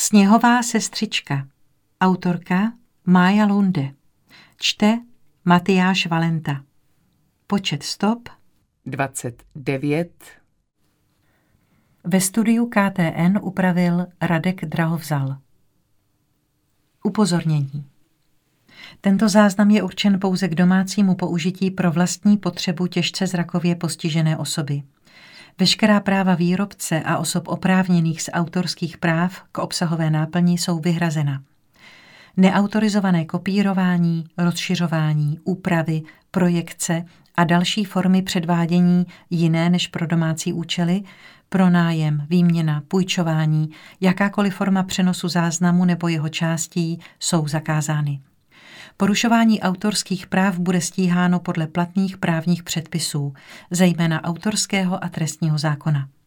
Sněhová sestřička. Autorka Mája Lunde. Čte Matyáš Valenta. Počet stop 29. Ve studiu KTN upravil Radek Drahovzal. Upozornění. Tento záznam je určen pouze k domácímu použití pro vlastní potřebu těžce zrakově postižené osoby. Veškerá práva výrobce a osob oprávněných z autorských práv k obsahové náplni jsou vyhrazena. Neautorizované kopírování, rozšiřování, úpravy, projekce a další formy předvádění jiné než pro domácí účely, pronájem, výměna, půjčování, jakákoliv forma přenosu záznamu nebo jeho částí jsou zakázány. Porušování autorských práv bude stíháno podle platných právních předpisů, zejména autorského a trestního zákona.